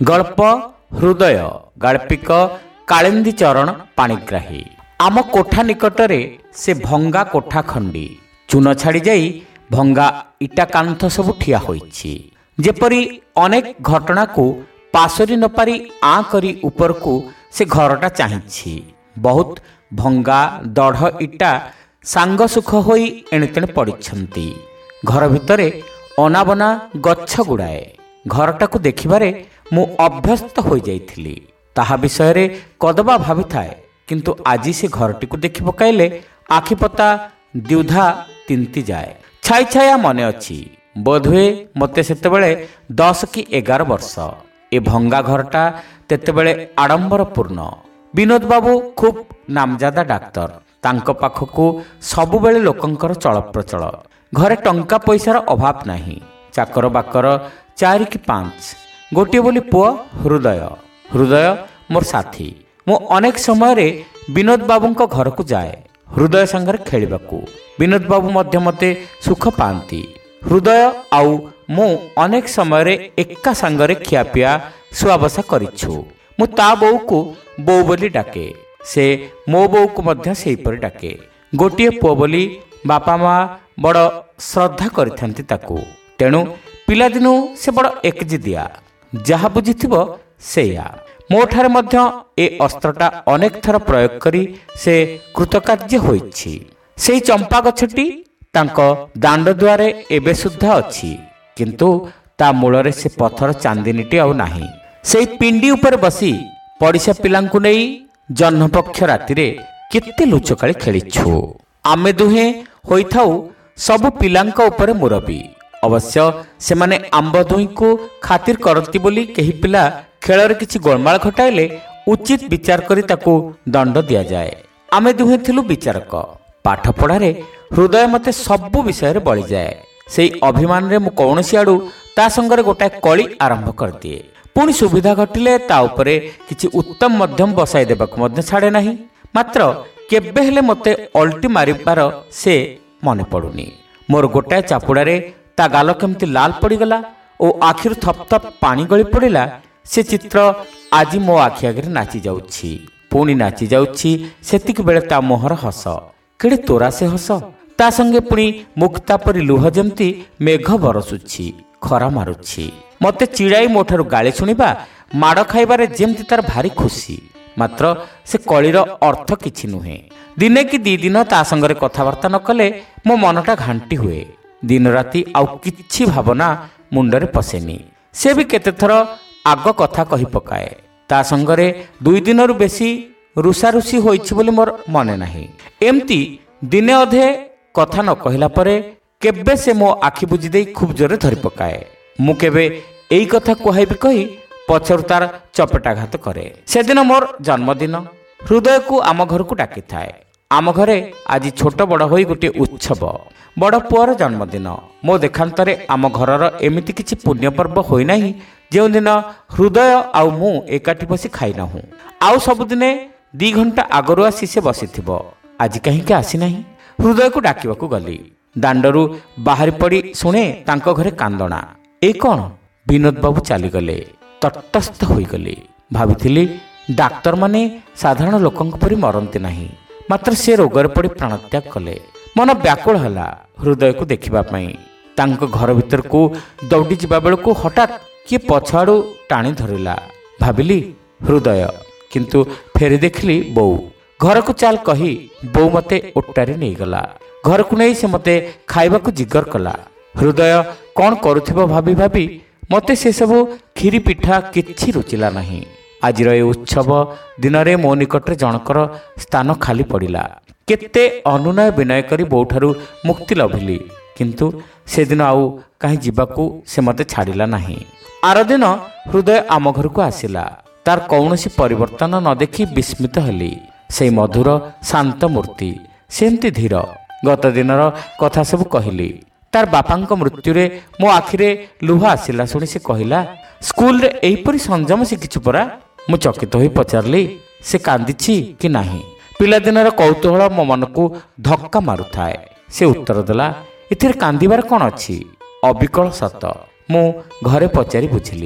ଗଳ୍ପ ହୃଦୟ ଗାଳ୍ପିକ କାଳିନ୍ଦୀ ଚରଣ ପାଣିଗ୍ରାହୀ। ଆମ କୋଠା ନିକଟରେ ସେ ଭଙ୍ଗା କୋଠା ଖଣ୍ଡି ଚୂନ ଛାଡ଼ି ଯାଇ ଭଙ୍ଗା ଇଟା କାନ୍ଥ ସବୁ ଠିଆ ହୋଇଛି। ଯେପରି ଅନେକ ଘଟଣାକୁ ପାଶୋରି ନ ପାରି ଆଁ କରି ଉପରକୁ ସେ ଘରଟା ଚାହିଁଛି। ବହୁତ ଭଙ୍ଗା ଦଢ଼ ଇଟା ସାଙ୍ଗ ସୁଖ ହୋଇ ଏଣେତେଣେ ପଡ଼ିଛନ୍ତି। ଘର ଭିତରେ ଅନାବନା ଗଛ ଗୁଡ଼ାଏ। ଘରଟାକୁ ଦେଖିବାରେ ମୁଁ ଅଭ୍ୟସ୍ତ ହୋଇଯାଇଥିଲି। ତାହା ବିଷୟରେ କଦବା ଭାବିଥାଏ, କିନ୍ତୁ ଆଜି ସେ ଘରଟିକୁ ଦେଖି ପକାଇଲେ ଆଖିପତା ଦ୍ୱିଧା ତିନ୍ତି ଯାଏ। ଛାଇ ଛାୟା ମନେ ଅଛି। ବୋଧହୁଏ ମୋତେ ସେତେବେଳେ 10 କି 11 ବର୍ଷ। ଏ ଭଙ୍ଗା ଘରଟା ତେତେବେଳେ ଆଡ଼ମ୍ବରପୂର୍ଣ୍ଣ। ବିନୋଦ ବାବୁ ଖୁବ୍ ନାମଜାଦା ଡାକ୍ତର। ତାଙ୍କ ପାଖକୁ ସବୁବେଳେ ଲୋକଙ୍କର ଚଳପ୍ରଚଳ। ଘରେ ଟଙ୍କା ପଇସାର ଅଭାବ ନାହିଁ। ଚାକର ବାକର 4 କି 5। ଗୋଟିଏ ବୋଲି ପୁଅ ହୃଦୟ। ହୃଦୟ ମୋର ସାଥୀ। ମୁଁ ଅନେକ ସମୟରେ ବିନୋଦ ବାବୁଙ୍କ ଘରକୁ ଯାଏ ହୃଦୟ ସାଙ୍ଗରେ ଖେଳିବାକୁ। ବିନୋଦ ବାବୁ ମଧ୍ୟ ମୋତେ ସୁଖ ପାଆନ୍ତି। ହୃଦୟ ଆଉ ମୁଁ ଅନେକ ସମୟରେ ଏକା ସାଙ୍ଗରେ ଖିଆପିଆ ଶୁଆବସା କରିଛୁ। ମୁଁ ତା ବୋଉକୁ ବୋଉ ବୋଲି ଡାକେ, ସେ ମୋ ବୋଉକୁ ମଧ୍ୟ ସେହିପରି ଡାକେ। ଗୋଟିଏ ପୁଅ ବୋଲି ବାପା ମା ବଡ଼ ଶ୍ରଦ୍ଧା କରିଥାନ୍ତି ତାକୁ। ତେଣୁ ପିଲାଦିନୁ ସେ ବଡ଼ ଏକଜିଦିଆ। ଯାହା ବୁଝିଥିବ ସେଇଆ। ମୋ ଠାରେ ମଧ୍ୟ ଏ ଅସ୍ତ୍ରଟା ଅନେକ ଥର ପ୍ରୟୋଗ କରି ସେ କୃତକାର୍ଯ୍ୟ ହୋଇଛି। ସେଇ ଚମ୍ପା ଗଛଟି ତାଙ୍କ ଦାଣ୍ଡ ଦୁଆରେ ଏବେ ସୁଦ୍ଧା ଅଛି, କିନ୍ତୁ ତା ମୂଳରେ ସେ ପଥର ଚାନ୍ଦିନୀଟି ଆଉ ନାହିଁ। ସେଇ ପିଣ୍ଡି ଉପରେ ବସି ପଡ଼ିଶା ପିଲାଙ୍କୁ ନେଇ ଜହ୍ନପକ୍ଷ ରାତିରେ କେତେ ଲୁଚକାଳି ଖେଳିଛୁ। ଆମେ ଦୁହେଁ ହୋଇଥାଉ ସବୁ ପିଲାଙ୍କ ଉପରେ ମୁରବୀ। ଅବଶ୍ୟ ସେମାନେ ଆମ୍ବ ଦୁହିଁକୁ ଖାତିର କରନ୍ତି ବୋଲି କେହି ପିଲା ଖେଳରେ କିଛି ଗୋଳମାଳ ଘଟାଇଲେ ଉଚିତ ବିଚାର କରି ତାକୁ ଦଣ୍ଡ ଦିଆଯାଏ। ଆମେ ଦୁହେଁ ଥିଲୁ ବିଚାରକ। ପାଠପଢ଼ାରେ ହୃଦୟ ମୋତେ ସବୁ ବିଷୟରେ ବଳିଯାଏ। ସେଇ ଅଭିମାନରେ ମୁଁ କୌଣସି ଆଡ଼ୁ ତା ସଙ୍ଗରେ ଗୋଟାଏ କଳି ଆରମ୍ଭ କରିଦିଏ। ପୁଣି ସୁବିଧା ଘଟିଲେ ତା ଉପରେ କିଛି ଉତ୍ତମ ମଧ୍ୟମ ବସାଇ ଦେବାକୁ ମଧ୍ୟ ଛାଡ଼େ ନାହିଁ। ମାତ୍ର କେବେ ହେଲେ ମୋତେ ଅଲ୍ଟି ମାରିବାର ସେ ମନେ ପଡ଼ୁନି। ମୋର ଗୋଟାଏ ଚାପୁଡ଼ାରେ ତା ଗାଲ କେମିତି ଲାଲ ପଡ଼ିଗଲା ଓ ଆଖିରୁ ଥପ ଥପ ପାଣି ଗଳି ପଡ଼ିଲା। ସେ ଚିତ୍ର ଆଜି ମୋ ଆଖି ଆଗରେ ନାଚି ଯାଉଛି, ପୁଣି ନାଚି ଯାଉଛି। ସେତିକି ବେଳେ ତା ମୁହଁର ହସ, କେଡ଼େ ତୋରା ସେ ହସ। ତା ସଙ୍ଗେ ପୁଣି ମୁକ୍ତା ପରି ଲୁହ ଯେମିତି ମେଘ ବରସୁଛି, ଖରା ମାରୁଛି। ମୋତେ ଚିଡ଼ାଇ ମୋ ଠାରୁ ଗାଳି ଶୁଣିବା, ମାଡ଼ ଖାଇବାରେ ଯେମିତି ତାର ଭାରି ଖୁସି। ମାତ୍ର ସେ କଳିର ଅର୍ଥ କିଛି ନୁହେଁ। ଦିନେ କି 2 ଦିନ ତା ସଙ୍ଗରେ କଥାବାର୍ତ୍ତା ନ କଲେ ମୋ ମନଟା ଘାଣ୍ଟି ହୁଏ। ଦିନ ରାତି ଆଉ କିଛି ଭାବନା ମୁଣ୍ଡରେ ପଶେନି। ସେ ବି କେତେଥର ଆଗ କଥା କହି ପକାଏ। ତା ସଙ୍ଗରେ 2 ଦିନରୁ ବେଶୀ ରୁଷାରୁଷି ହୋଇଛି ବୋଲି ମୋର ମନେ ନାହିଁ। ଏମିତି ଦିନେ ଅଧେ କଥା ନ କହିଲା ପରେ କେବେ ସେ ମୋ ଆଖି ବୁଜି ଦେଇ ଖୁବ୍ ଜୋରେ ଧରି ପକାଏ। ମୁଁ କେବେ ଏଇ କଥା କୁହାଇବି କହି ପଛରୁ ତାର ଚପେଟାଘାତ କରେ। ସେଦିନ ମୋର ଜନ୍ମଦିନ। ହୃଦୟକୁ ଆମ ଘରକୁ ଡାକିଥାଏ। ଆମ ଘରେ ଆଜି ଛୋଟ ବଡ଼ ହୋଇ ଗୋଟିଏ ଉତ୍ସବ। ବଡ଼ ପୁଅର ଜନ୍ମଦିନ। ମୋ ଦେଖାନ୍ତରେ ଆମ ଘରର ଏମିତି କିଛି ପୁଣ୍ୟପର୍ବ ହୋଇନାହିଁ ଯେଉଁଦିନ ହୃଦୟ ଆଉ ମୁଁ ଏକାଠି ବସି ଖାଇନାହୁଁ। ଆଉ ସବୁଦିନେ 2 ଘଣ୍ଟା ଆଗରୁ ଆସି ସେ ବସିଥିବ। ଆଜି କାହିଁକି ଆସିନାହିଁ? ହୃଦୟକୁ ଡାକିବାକୁ ଗଲି। ଦାଣ୍ଡରୁ ବାହାରି ପଡ଼ି ଶୁଣେ ତାଙ୍କ ଘରେ କାନ୍ଦଣା। ଏଇ କ'ଣ? ବିନୋଦ ବାବୁ ଚାଲିଗଲେ। ତଟସ୍ଥ ହୋଇଗଲି। ଭାବିଥିଲି ଡାକ୍ତରମାନେ ସାଧାରଣ ଲୋକଙ୍କ ପରି ମରନ୍ତି ନାହିଁ। ମାତ୍ର ସେ ରୋଗରେ ପଡ଼ି ପ୍ରାଣତ୍ୟାଗ କଲେ। ମନ ବ୍ୟାକୁଳ ହେଲା ହୃଦୟକୁ ଦେଖିବା ପାଇଁ। ତାଙ୍କ ଘର ଭିତରକୁ ଦୌଡ଼ି ଯିବା ବେଳକୁ ହଠାତ୍ କିଏ ପଛଆଡ଼ୁ ଟାଣି ଧରିଲା। ଭାବିଲି ହୃଦୟ, କିନ୍ତୁ ଫେରି ଦେଖିଲି ବୋଉ। ଘରକୁ ଚାଲ କହି ବୋଉ ମୋତେ ଓଟାରି ନେଇଗଲା। ଘରକୁ ନେଇ ସେ ମୋତେ ଖାଇବାକୁ ଜିଗର କଲା। ହୃଦୟ କ'ଣ କରୁଥିବ ଭାବି ଭାବି ମୋତେ ସେସବୁ କ୍ଷୀରି ପିଠା କିଛି ରୁଚିଲା ନାହିଁ। ଆଜିର ଏ ଉତ୍ସବ ଦିନରେ ମୋ ନିକଟରେ ଜଣକର ସ୍ଥାନ ଖାଲି ପଡ଼ିଲା। କେତେ ଅନୁନୟ ବିନୟ କରି ବୋଉଠାରୁ ମୁକ୍ତି ଲଭିଲି, କିନ୍ତୁ ସେଦିନ ଆଉ କାହିଁ ଯିବାକୁ ସେ ମୋତେ ଛାଡ଼ିଲା ନାହିଁ। ଆରଦିନ ହୃଦୟ ଆମ ଘରକୁ ଆସିଲା। ତାର କୌଣସି ପରିବର୍ତ୍ତନ ନ ଦେଖି ବିସ୍ମିତ ହେଲି। ସେଇ ମଧୁର ଶାନ୍ତ ମୂର୍ତ୍ତି, ସେମିତି ଧୀର। ଗତ ଦିନର କଥା ସବୁ କହିଲି। ତାର ବାପାଙ୍କ ମୃତ୍ୟୁରେ ମୋ ଆଖିରେ ଲୁହ ଆସିଲା ଶୁଣି ସେ କହିଲା, ସ୍କୁଲରେ ଏହିପରି ସଂଯମ ଶିଖିଛୁ ପରା। ମୁଁ ଚକିତ ହୋଇ ପଚାରିଲି, ସେ କାନ୍ଦିଛି କି ନାହିଁ? ପିଲାଦିନର କୌତୂହଳ ମୋ ମନକୁ ଧକ୍କା ମାରୁଥାଏ। ସେ ଉତ୍ତର ଦେଲା, ଏଥିରେ କାନ୍ଦିବାର କ'ଣ ଅଛି? ଅବିକଳ ସତ। ମୁଁ ଘରେ ପଚାରି ବୁଝିଲି।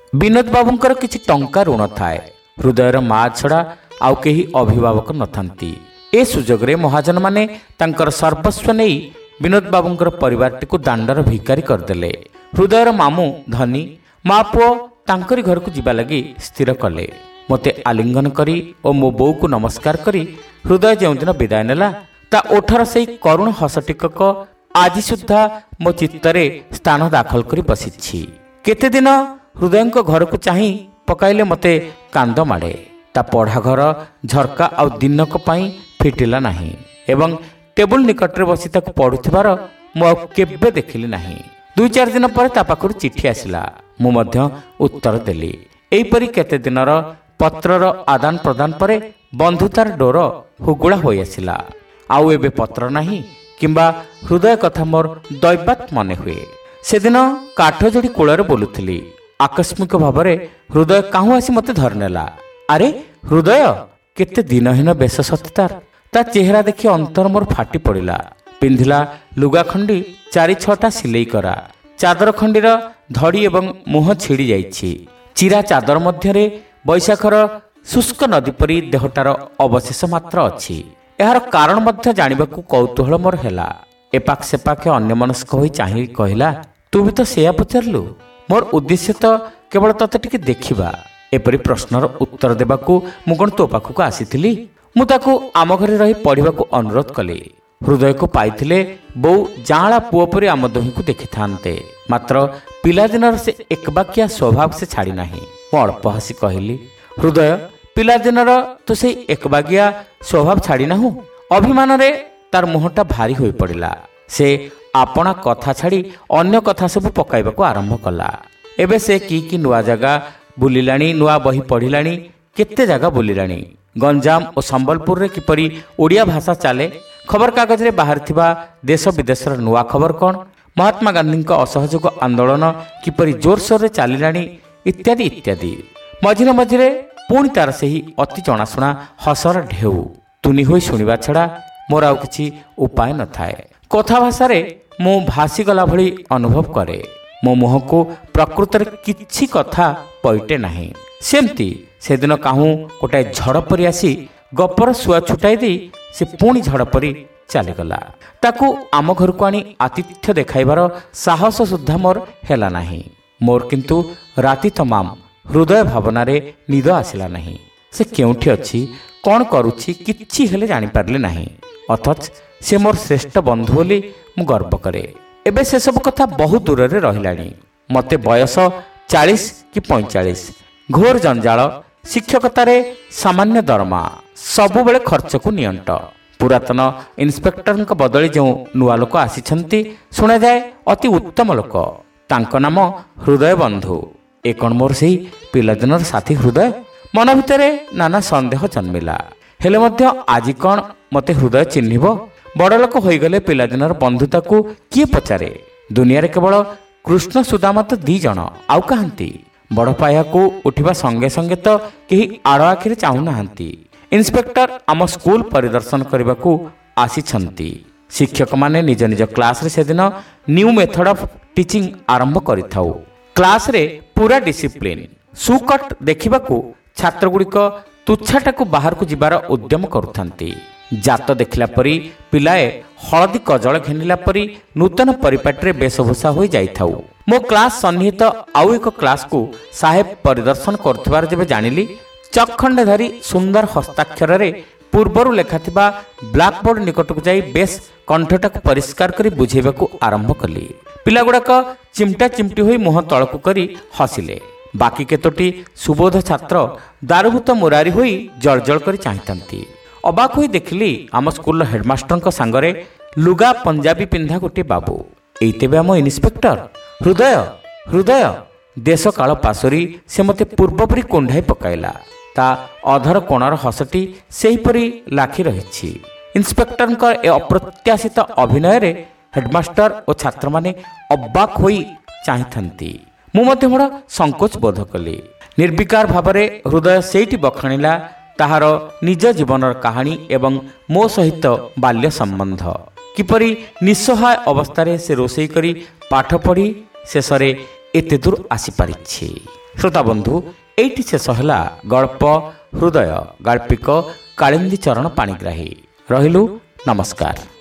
ବିନୋଦ ବାବୁଙ୍କର କିଛି ଟଙ୍କା ଋଣ ଥାଏ। ହୃଦୟର ମା ଛଡ଼ା ଆଉ କେହି ଅଭିଭାବକ ନଥାନ୍ତି। ଏ ସୁଯୋଗରେ ମହାଜନମାନେ ତାଙ୍କର ସର୍ବସ୍ୱ ନେଇ ବିନୋଦ ବାବୁଙ୍କର ପରିବାରଟିକୁ ଦାଣ୍ଡର ଭିକାରୀ କରିଦେଲେ। ହୃଦୟର ମାମୁଁ ଧନୀ, ମା ପୁଅ ତାଙ୍କରି ଘରକୁ ଯିବା ଲାଗି ସ୍ଥିର କଲେ। ମୋତେ ଆଲିଙ୍ଗନ କରି ଓ ମୋ ବୋଉକୁ ନମସ୍କାର କରି ହୃଦୟ ଯେଉଁଦିନ ବିଦାୟ ନେଲା, ତା ଓଠର ସେହି କରୁଣ ହସ ଟିକକ ଆଜି ସୁଦ୍ଧା ମୋ ଚିତ୍ତରେ ସ୍ଥାନ ଦାଖଲ କରି ବସିଛି। କେତେଦିନ ହୃଦୟଙ୍କ ଘରକୁ ଚାହିଁ ପକାଇଲେ ମୋତେ କାନ୍ଦ ମାଡ଼େ। ତା ପଢ଼ାଘର ଝରକା ଆଉ ଦିନକ ପାଇଁ ଫିଟିଲା ନାହିଁ ଏବଂ ଟେବୁଲ ନିକଟରେ ବସି ତାକୁ ପଢ଼ୁଥିବାର ମୁଁ ଆଉ କେବେ ଦେଖିଲି ନାହିଁ। 2-4 ଦିନ ପରେ ତା ପାଖରୁ ଚିଠି ଆସିଲା। ମୁଁ ମଧ୍ୟ ଉତ୍ତର ଦେଲି। ଏହିପରି କେତେ ଦିନର ପତ୍ରର ଆଦାନ ପ୍ରଦାନ ପରେ ବନ୍ଧୁତାର ଡୋର ହୁଗୁଳା ହୋଇଆସିଲା। ଆଉ ଏବେ ପତ୍ର ନାହିଁ କିମ୍ବା ହୃଦୟ କଥା ମୋର ଦୈବାତ୍ ମନେ ହୁଏ। ସେଦିନ କାଠଯୋଡ଼ି କୂଳରେ ବୁଲୁଥିଲି। ଆକସ୍ମିକ ଭାବରେ ହୃଦୟ କାହୁଁ ଆସି ମୋତେ ଧରିନେଲା। ଆରେ ହୃଦୟ, କେତେ ଦିନହୀନ ବେଶ ସତେ ତାର। ତା ଚେହେରା ଦେଖି ଅନ୍ତର ମୋର ଫାଟି ପଡ଼ିଲା। ପିନ୍ଧିଲା ଲୁଗା ଖଣ୍ଡି 4-6ଟା ସିଲେଇ କରା। ଚାଦର ଖଣ୍ଡିର ଧଡ଼ି ଏବଂ ମୁହଁ ଛିଡ଼ି ଯାଇଛି। ଚିରା ଚାଦର ମଧ୍ୟରେ ବୈଶାଖର ଶୁଷ୍କ ନଦୀ ପରି ଦେହଟାର ଅବଶେଷ ମାତ୍ର ଅଛି। ଏହାର କାରଣ ମଧ୍ୟ ଜାଣିବାକୁ କୌତୂହଳ ମୋର ହେଲା। ଏପାଖ ସେପାଖେ ଅନ୍ୟମନସ୍କ ହୋଇ ଚାହିଁ କହିଲା, ତୁ ବି ତ ସେୟା ପଚାରିଲୁ? ମୋର ଉଦ୍ଦେଶ୍ୟ ତ କେବଳ ତତେ ଟିକେ ଦେଖିବା। ଏପରି ପ୍ରଶ୍ନର ଉତ୍ତର ଦେବାକୁ ମୁଁ କ'ଣ ତୋ ପାଖକୁ ଆସିଥିଲି? ମୁଁ ତାକୁ ଆମ ଘରେ ରହି ପଢ଼ିବାକୁ ଅନୁରୋଧ କଲି। ହୃଦୟକୁ ପାଇଥିଲେ ବୋଉ ଜାଆଁଳା ପୁଅ ପରି ଆମ ଦୁହିଁକୁ ଦେଖିଥାନ୍ତେ। ମାତ୍ର ପିଲାଦିନର ସେ ଏକବାକିଆ ସ୍ୱଭାବ ସେ ଛାଡ଼ି ନାହିଁ। ମୁଁ ଅଳ୍ପ ହସି କହିଲି, ହୃଦୟ, ପିଲାଦିନର ତୁ ସେଇ ଏକବାଗିଆ ସ୍ୱଭାବ ଛାଡ଼ି ନାହୁଁ? ଅଭିମାନରେ ତାର ମୁହଁଟା ଭାରି ହୋଇପଡ଼ିଲା। ସେ ଆପଣା କଥା ଛାଡ଼ି ଅନ୍ୟ କଥା ସବୁ ପକାଇବାକୁ ଆରମ୍ଭ କଲା। ଏବେ ସେ କି ନୂଆ ଜାଗା ବୁଲିଲାଣି, ନୂଆ ବହି ପଢ଼ିଲାଣି, କେତେ ଜାଗା ବୁଲିଲାଣି। ଗଞ୍ଜାମ ଓ ସମ୍ବଲପୁରରେ କିପରି ଓଡ଼ିଆ ଭାଷା ଚାଲେ, ଖବରକାଗଜରେ ବାହାରିଥିବା ଦେଶ ବିଦେଶର ନୂଆ ଖବର କ'ଣ, ମହାତ୍ମା ଗାନ୍ଧୀଙ୍କ ଅସହଯୋଗ ଆନ୍ଦୋଳନ କିପରି ଜୋରସୋରରେ ଚାଲିଲାଣି, ଇତ୍ୟାଦି ଇତ୍ୟାଦି। ମଝିରେ ମଝିରେ ପୁଣି ତାର ସେହି ଅତି ଜଣାଶୁଣା ହସର ଢେଉ। ତୁନି ହୋଇ ଶୁଣିବା ଛଡ଼ା ମୋର ଆଉ କିଛି ଉପାୟ ନଥାଏ। କଥା ଭାଷାରେ ମୁଁ ଭାସିଗଲା ଭଳି ଅନୁଭବ କରେ। ମୋ ମୁହଁକୁ ପ୍ରକୃତରେ କିଛି କଥା ପଇଟେ ନାହିଁ। ସେମିତି ସେଦିନ କାହୁଁ ଗୋଟାଏ ଝଡ଼ ପରି ଆସି ଗପର ସୁଆ ଛୁଟାଇ ଦେଇ ସେ ପୁଣି ଝଡ଼ ପରି ଚାଲିଗଲା। ତାକୁ ଆମ ଘରକୁ ଆଣି ଆତିଥ୍ୟ ଦେଖାଇବାର ସାହସ ସୁଦ୍ଧା ମୋର ହେଲା ନାହିଁ। ମୋର କିନ୍ତୁ ରାତି ତମାମ ହୃଦୟ ଭାବନାରେ ନିଦ ଆସିଲା ନାହିଁ। ସେ କେଉଁଠି ଅଛି, କ'ଣ କରୁଛି, କିଛି ହେଲେ ଜାଣିପାରିଲି ନାହିଁ। ଅଥଚ ସେ ମୋର ଶ୍ରେଷ୍ଠ ବନ୍ଧୁ ବୋଲି ମୁଁ ଗର୍ବ କରେ। ଏବେ ସେସବୁ କଥା ବହୁ ଦୂରରେ ରହିଲାଣି। ମୋତେ ବୟସ 40 କି 45। ଘୋର ଜଞ୍ଜାଳ, ଶିକ୍ଷକତାରେ ସାମାନ୍ୟ ଦରମା, ସବୁବେଳେ ଖର୍ଚ୍ଚକୁ ନିଅଣ୍ଟ। ପୁରାତନ ଇନ୍ସପେକ୍ଟରଙ୍କ ବଦଳି ଯେଉଁ ନୂଆ ଲୋକ ଆସିଛନ୍ତି, ଶୁଣାଯାଏ ଅତି ଉତ୍ତମ ଲୋକ। ତାଙ୍କ ନାମ ହୃଦୟ ବନ୍ଧୁ। ଏ କ'ଣ ମୋର ସେହି ପିଲାଦିନର ସାଥୀ ହୃଦୟ? ମନ ଭିତରେ ନାନା ସନ୍ଦେହ ଜନ୍ମିଲା। ହେଲେ ମଧ୍ୟ ଆଜି କ'ଣ ମୋତେ ହୃଦୟ ଚିହ୍ନିବ? ବଡ଼ ଲୋକ ହୋଇଗଲେ ପିଲାଦିନର ବନ୍ଧୁତାକୁ କିଏ ପଚାରେ? ଦୁନିଆରେ କେବଳ କୃଷ୍ଣ ସୁଦାମା ତ 2 ଜଣ, ଆଉ କାହାନ୍ତି? ବଡ଼ ପାହ୍ୟାକୁ ଉଠିବା ସଙ୍ଗେ ସଙ୍ଗେ ତ କେହି ଆଡ଼ ଆଖିରେ ଚାହୁଁନାହାନ୍ତି। ଇନ୍ସପେକ୍ଟର ଆମ ସ୍କୁଲ ପରିଦର୍ଶନ କରିବାକୁ ଆସିଛନ୍ତି। ଶିକ୍ଷକମାନେ ନିଜ ନିଜ କ୍ଲାସରେ ସେଦିନ ନ୍ୟୁ ମେଥଡ଼ ଅଫ୍ ଟିଚିଂ ଆରମ୍ଭ କରିଥାଉ। କ୍ଲାସରେ ପୁରା ଡିସିପ୍ଲିନ୍। ସୁକଟ୍ ଦେଖିବାକୁ ଛାତ୍ରଗୁଡ଼ିକ ତୁଚ୍ଛାଟାକୁ ବାହାରକୁ ଯିବାର ଉଦ୍ୟମ କରୁଥାନ୍ତି। ଜାତ ଦେଖିଲା ପରି ପିଲାଏ ହଳଦୀ କଜଳ ଘେନିଲା ପରି ନୂତନ ପରିପାଟିରେ ବେଶଭୂଷା ହୋଇ ଯାଇଥାଉ। ମୋ କ୍ଲାସ ସନ୍ନିହିତ ଆଉ ଏକ କ୍ଲାସକୁ ସାହେବ ପରିଦର୍ଶନ କରୁଥିବାର ଯେବେ ଜାଣିଲି, ଚକଖଣ୍ଡେ ଧରି ସୁନ୍ଦର ହସ୍ତାକ୍ଷରରେ ପୂର୍ବରୁ ଲେଖାଥିବା ବ୍ଲାକବୋର୍ଡ ନିକଟକୁ ଯାଇ ବେଶ କଣ୍ଠଟାକୁ ପରିଷ୍କାର କରି ବୁଝେଇବାକୁ ଆରମ୍ଭ କଲି। ପିଲାଗୁଡ଼ାକ ଚିମଟା ଚିମଟି ହୋଇ ମୁହଁ ତଳକୁ କରି ହସିଲେ। ବାକି କେତୋଟି ସୁବୋଧ ଛାତ୍ର ଦାରୁଭୂତ ମୁରାରି ହୋଇ ଜଳଜଳ କରି ଚାହିଁଥାନ୍ତି। ଅବାକ ହୋଇ ଦେଖିଲି ଆମ ସ୍କୁଲର ହେଡମାଷ୍ଟରଙ୍କ ସାଙ୍ଗରେ ଲୁଗା ପଞ୍ଜାବୀ ପିନ୍ଧା ଗୋଟିଏ ବାବୁ। ଏଇ ତେବେ ଆମ ଇନ୍ସପେକ୍ଟର ହୃଦୟ। ହୃଦୟ ଦେଶ କାଳ ପାଶୋରି ସେ ମୋତେ ପୂର୍ବପରି କୁଣ୍ଢାଇ ପକାଇଲା। ତା ଅଧର କୋଣର ହସଟି ସେହିପରି ଲାଖି ରହିଛି। ଇନ୍ସପେକ୍ଟରଙ୍କ ଏ ଅପ୍ରତ୍ୟାଶିତ ଅଭିନୟରେ ହେଡମାଷ୍ଟର ଓ ଛାତ୍ରମାନେ ଅବାକ ହୋଇ ଚାହିଁଥାନ୍ତି। ମୁଁ ମଧ୍ୟ ମୋର ସଙ୍କୋଚ ବୋଧ କଲି। ନିର୍ବିକାର ଭାବରେ ହୃଦୟ ସେଇଠି ବଖାଣିଲା ତାହାର ନିଜ ଜୀବନର କାହାଣୀ ଏବଂ ମୋ ସହିତ ବାଲ୍ୟ ସମ୍ବନ୍ଧ। କିପରି ନିଃସହାୟ ଅବସ୍ଥାରେ ସେ ରୋଷେଇ କରି ପାଠ ପଢ଼ି ଶେଷରେ ଏତେ ଦୂର ଆସିପାରିଛି। ଶ୍ରୋତାବନ୍ଧୁ, ଏଇଠି ଶେଷ ହେଲା ଗଳ୍ପ ହୃଦୟ। ଗାଳ୍ପିକ କାଳିନ୍ଦୀ ଚରଣ ପାଣିଗ୍ରାହୀ। ରହିଲୁ, ନମସ୍କାର।